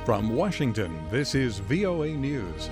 From Washington, this is VOA News.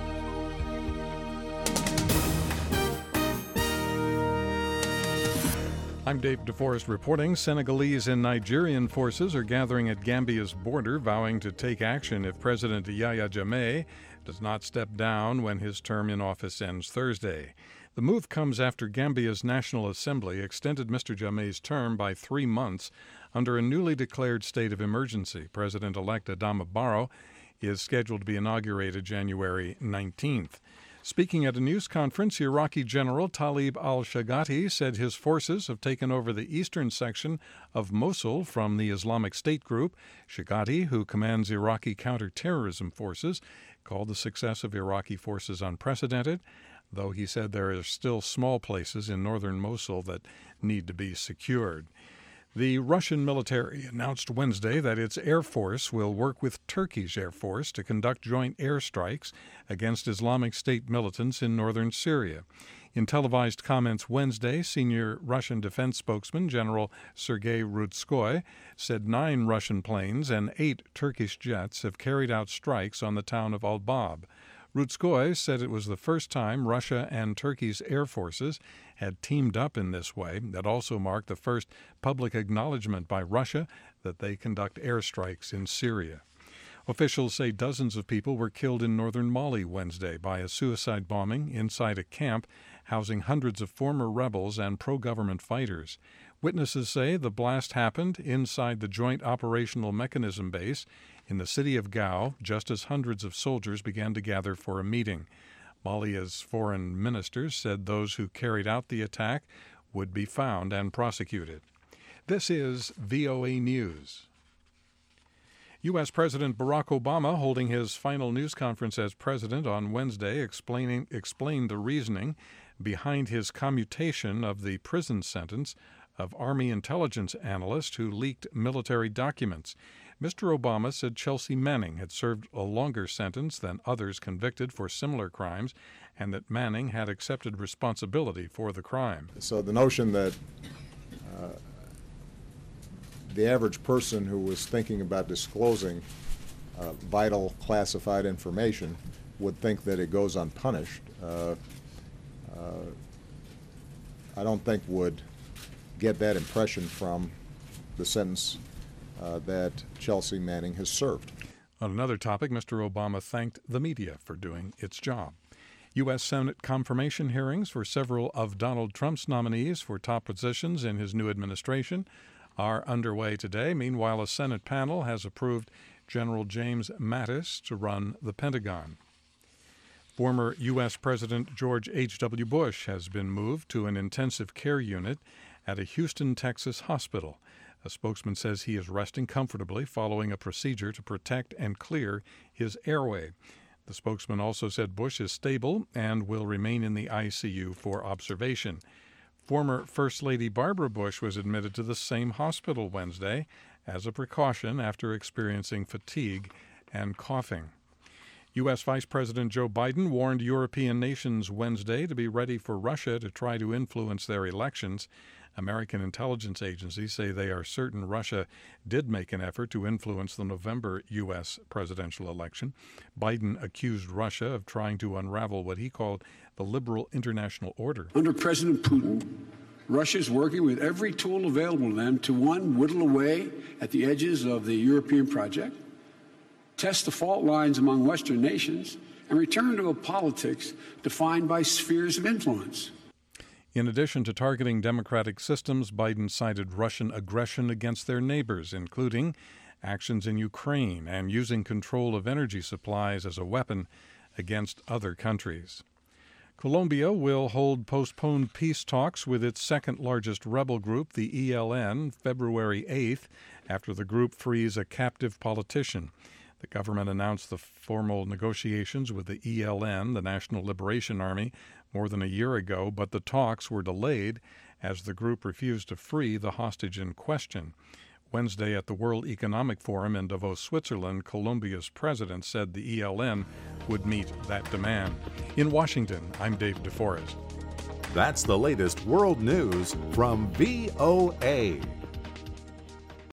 I'm Dave DeForest reporting. Senegalese and Nigerian forces are gathering at Gambia's border, vowing to take action if President Yahya Jammeh does not step down when his term in office ends Thursday. The move comes after Gambia's National Assembly extended Mr. Jammeh's term by 3 months under a newly declared state of emergency. President-elect Adama Barrow is scheduled to be inaugurated January 19th. Speaking at a news conference, Iraqi General Talib al-Shaghati said his forces have taken over the eastern section of Mosul from the Islamic State group. Shaghati, who commands Iraqi counterterrorism forces, called the success of Iraqi forces unprecedented, though he said there are still small places in northern Mosul that need to be secured. The Russian military announced Wednesday that its Air Force will work with Turkish Air Force to conduct joint airstrikes against Islamic State militants in northern Syria. In televised comments Wednesday, senior Russian defense spokesman General Sergei Rudskoy said 9 Russian planes and 8 Turkish jets have carried out strikes on the town of Al-Bab. Rudskoy said it was the first time Russia and Turkey's air forces had teamed up in this way. That also marked the first public acknowledgement by Russia that they conduct airstrikes in Syria. Officials say dozens of people were killed in northern Mali Wednesday by a suicide bombing inside a camp housing hundreds of former rebels and pro-government fighters. Witnesses say the blast happened inside the Joint Operational Mechanism base in the city of Gao, just as hundreds of soldiers began to gather for a meeting. Mali's foreign ministers said those who carried out the attack would be found and prosecuted. This is VOA News. U.S. President Barack Obama, holding his final news conference as president on Wednesday, explained the reasoning behind his commutation of the prison sentence of Army intelligence analyst who leaked military documents. Mr. Obama said Chelsea Manning had served a longer sentence than others convicted for similar crimes, and that Manning had accepted responsibility for the crime. So the notion that the average person who was thinking about disclosing vital classified information would think that it goes unpunished, I don't think would get that impression from the sentence that Chelsea Manning has served. On another topic, Mr. Obama thanked the media for doing its job. U.S. Senate confirmation hearings for several of Donald Trump's nominees for top positions in his new administration are underway today. Meanwhile, a Senate panel has approved General James Mattis to run the Pentagon. Former U.S. President George H.W. Bush has been moved to an intensive care unit at a Houston, Texas hospital. A spokesman says he is resting comfortably following a procedure to protect and clear his airway. The spokesman also said Bush is stable and will remain in the ICU for observation. Former First Lady Barbara Bush was admitted to the same hospital Wednesday as a precaution after experiencing fatigue and coughing. U.S. Vice President Joe Biden warned European nations Wednesday to be ready for Russia to try to influence their elections. American intelligence agencies say they are certain Russia did make an effort to influence the November U.S. presidential election. Biden accused Russia of trying to unravel what he called the liberal international order. Under President Putin, Russia is working with every tool available to them to, one, whittle away at the edges of the European project, test the fault lines among Western nations, and return to a politics defined by spheres of influence. In addition to targeting democratic systems, Biden cited Russian aggression against their neighbors, including actions in Ukraine and using control of energy supplies as a weapon against other countries. Colombia will hold postponed peace talks with its second-largest rebel group, the ELN, February 8th, after the group frees a captive politician. The government announced the formal negotiations with the ELN, the National Liberation Army, more than a year ago, but the talks were delayed as the group refused to free the hostage in question. Wednesday at the World Economic Forum in Davos, Switzerland, Colombia's president said the ELN would meet that demand. In Washington, I'm Dave DeForest. That's the latest world news from VOA.